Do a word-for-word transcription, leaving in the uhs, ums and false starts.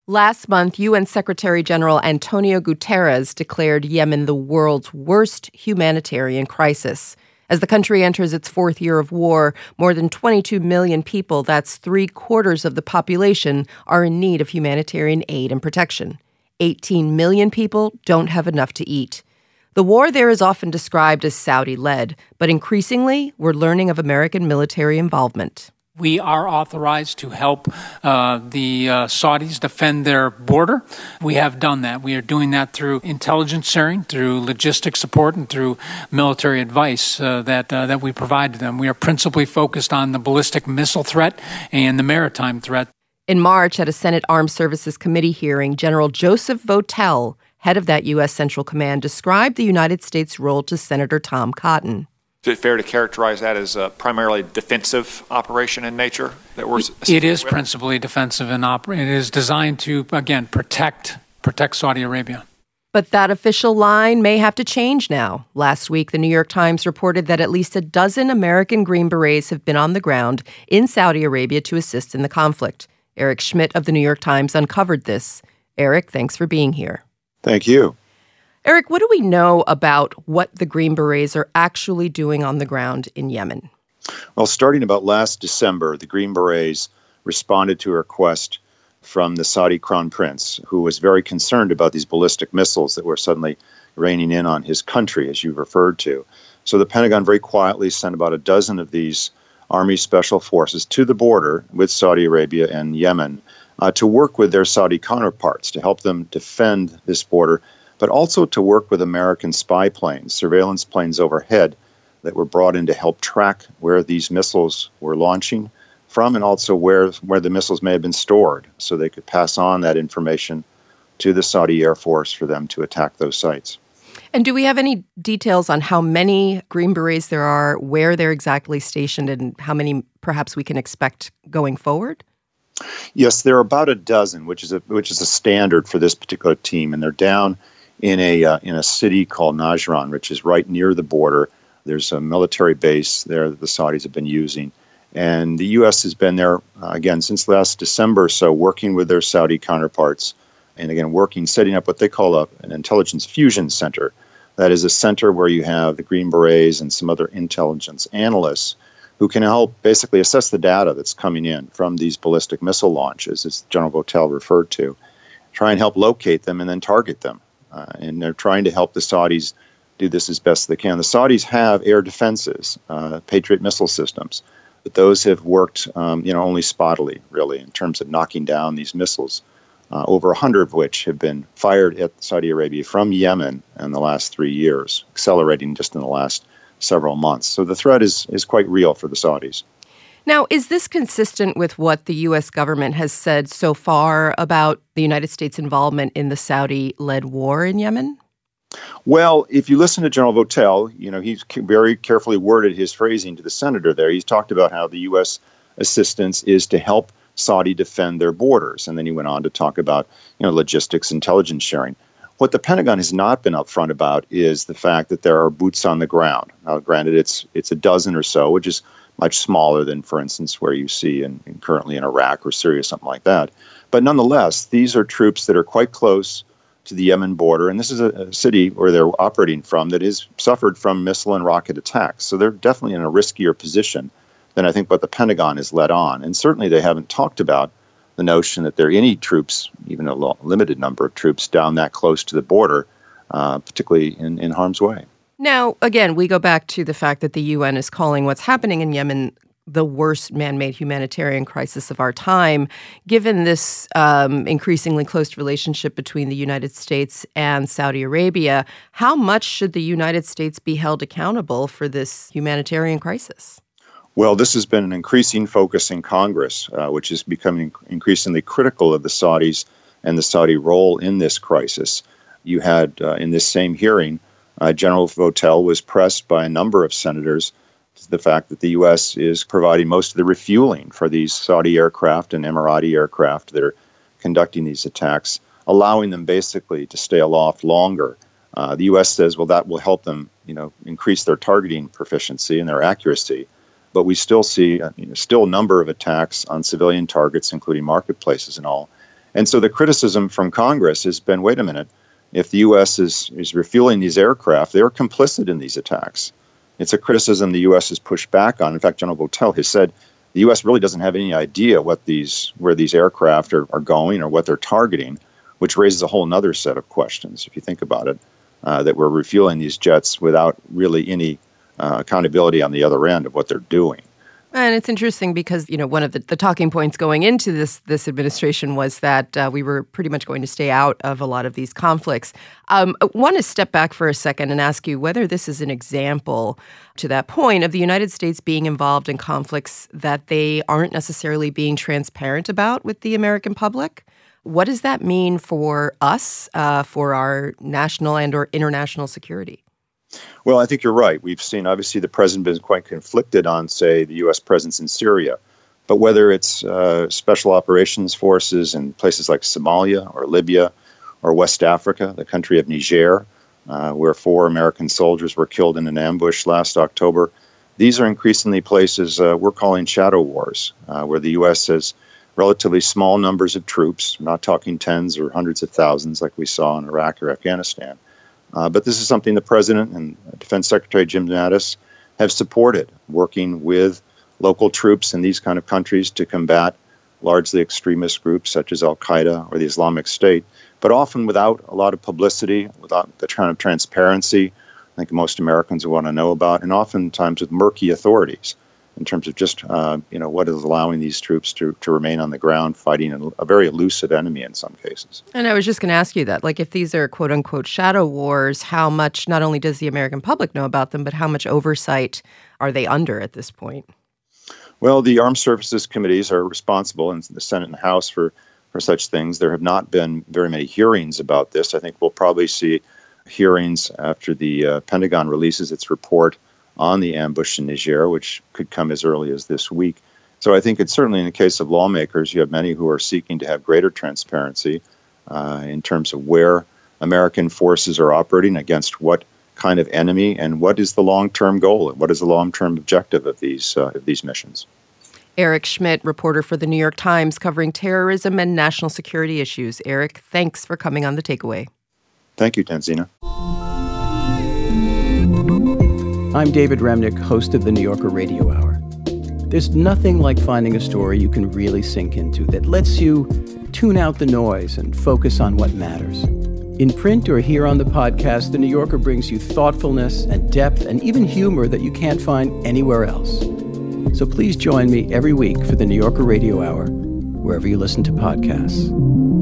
Last month, U N Secretary General Antonio Guterres declared Yemen the world's worst humanitarian crisis. As the country enters its fourth year of war, more than twenty-two million people, that's three quarters of the population, are in need of humanitarian aid and protection. eighteen million people don't have enough to eat. The war there is often described as Saudi-led, but increasingly, we're learning of American military involvement. We are authorized to help uh, the uh, Saudis defend their border. We have done that. We are doing that through intelligence sharing, through logistic support, and through military advice uh, that uh, that we provide to them. We are principally focused on the ballistic missile threat and the maritime threat. In March, at a Senate Armed Services Committee hearing, General Joseph Votel, head of that U S Central Command, described the United States' role to Senator Tom Cotton. Is it fair to characterize that as a primarily defensive operation in nature? That we're it is with? principally defensive and oper- it is designed to, again, protect protect Saudi Arabia. But that official line may have to change now. Last week, the New York Times reported that at least a dozen American Green Berets have been on the ground in Saudi Arabia to assist in the conflict. Eric Schmidt of the New York Times uncovered this. Eric, thanks for being here. Thank you. Eric, what do we know about what the Green Berets are actually doing on the ground in Yemen? Well, starting about last December, the Green Berets responded to a request from the Saudi Crown Prince, who was very concerned about these ballistic missiles that were suddenly raining in on his country, as you've referred to. So the Pentagon very quietly sent about a dozen of these Army Special Forces to the border with Saudi Arabia and Yemen uh, to work with their Saudi counterparts to help them defend this border, but also to work with American spy planes, surveillance planes overhead that were brought in to help track where these missiles were launching from and also where, where the missiles may have been stored so they could pass on that information to the Saudi Air Force for them to attack those sites. And do we have any details on how many Green Berets there are, where they're exactly stationed, and how many perhaps we can expect going forward? Yes, there are about a dozen, which is a which is a standard for this particular team, and they're down in a uh, in a city called Najran, which is right near the border. There's a military base there that the Saudis have been using. And the U S has been there, uh, again, since last December or so, working with their Saudi counterparts, and again, working, setting up what they call a, an intelligence fusion center. That is a center where you have the Green Berets and some other intelligence analysts who can help basically assess the data that's coming in from these ballistic missile launches, as General Votel referred to, try and help locate them and then target them. Uh, and they're trying to help the Saudis do this as best they can. The Saudis have air defenses, uh, Patriot missile systems, but those have worked, um, you know, only spottily, really, in terms of knocking down these missiles, uh, over a hundred of which have been fired at Saudi Arabia from Yemen in the last three years, accelerating just in the last several months. So the threat is is quite real for the Saudis. Now, is this consistent with what the U S government has said so far about the United States' involvement in the Saudi-led war in Yemen? Well, if you listen to General Votel, you know, he's very carefully worded his phrasing to the senator there. He's talked about how the U S assistance is to help Saudi defend their borders. And then he went on to talk about, you know, logistics, intelligence sharing. What the Pentagon has not been upfront about is the fact that there are boots on the ground. Now, granted, it's it's a dozen or so, which is much smaller than, for instance, where you see in, in currently in Iraq or Syria, something like that. But nonetheless, these are troops that are quite close to the Yemen border, and this is a, a city where they're operating from that has suffered from missile and rocket attacks. So they're definitely in a riskier position than I think what the Pentagon has led on. And certainly they haven't talked about the notion that there are any troops, even a limited number of troops, down that close to the border, uh, particularly in, in harm's way. Now, again, we go back to the fact that the U N is calling what's happening in Yemen the worst man-made humanitarian crisis of our time. Given this um, increasingly close relationship between the United States and Saudi Arabia, how much should the United States be held accountable for this humanitarian crisis? Well, this has been an increasing focus in Congress, uh, which is becoming increasingly critical of the Saudis and the Saudi role in this crisis. You had, uh, in this same hearing, Uh, General Votel was pressed by a number of senators to the fact that the U S is providing most of the refueling for these Saudi aircraft and Emirati aircraft that are conducting these attacks, allowing them basically to stay aloft longer. Uh, the U S says, well, that will help them, you know, increase their targeting proficiency and their accuracy. But we still see, uh, you know, still a number of attacks on civilian targets, including marketplaces and all. And so the criticism from Congress has been, wait a minute, if the U S is, is refueling these aircraft, they're complicit in these attacks. It's a criticism the U S has pushed back on. In fact, General Votel has said the U S really doesn't have any idea what these where these aircraft are, are going or what they're targeting, which raises a whole other set of questions, if you think about it, uh, that we're refueling these jets without really any uh, accountability on the other end of what they're doing. And it's interesting because, you know, one of the, the talking points going into this this administration was that uh, we were pretty much going to stay out of a lot of these conflicts. Um, I want to step back for a second and ask you whether this is an example, to that point, of the United States being involved in conflicts that they aren't necessarily being transparent about with the American public. What does that mean for us, uh, for our national and or international security? Well, I think you're right. We've seen, obviously, the president has been quite conflicted on, say, the U S presence in Syria. But whether it's uh, special operations forces in places like Somalia or Libya or West Africa, the country of Niger, uh, where four American soldiers were killed in an ambush last October, these are increasingly places uh, we're calling shadow wars, uh, where the U S has relatively small numbers of troops. We're not talking tens or hundreds of thousands like we saw in Iraq or Afghanistan. Uh, but this is something the President and Defense Secretary Jim Mattis have supported, working with local troops in these kind of countries to combat largely extremist groups such as Al-Qaeda or the Islamic State, but often without a lot of publicity, without the kind of transparency I think most Americans want to know about, and oftentimes with murky authorities in terms of just, uh, you know, what is allowing these troops to, to remain on the ground fighting a, a very elusive enemy in some cases. And I was just going to ask you that, like, if these are quote unquote shadow wars, how much not only does the American public know about them, but how much oversight are they under at this point? Well, the Armed Services Committees are responsible in the Senate and House for, for such things. There have not been very many hearings about this. I think we'll probably see hearings after the uh, Pentagon releases its report on the ambush in Niger, which could come as early as this week. So I think it's certainly in the case of lawmakers, you have many who are seeking to have greater transparency uh, in terms of where American forces are operating against what kind of enemy and what is the long-term goal and what is the long-term objective of these uh, of these missions. Eric Schmidt, reporter for The New York Times, covering terrorism and national security issues. Eric, thanks for coming on The Takeaway. Thank you, Tanzina. I'm David Remnick, host of the New Yorker Radio Hour. There's nothing like finding a story you can really sink into that lets you tune out the noise and focus on what matters. In print or here on the podcast, The New Yorker brings you thoughtfulness and depth and even humor that you can't find anywhere else. So please join me every week for the New Yorker Radio Hour, wherever you listen to podcasts.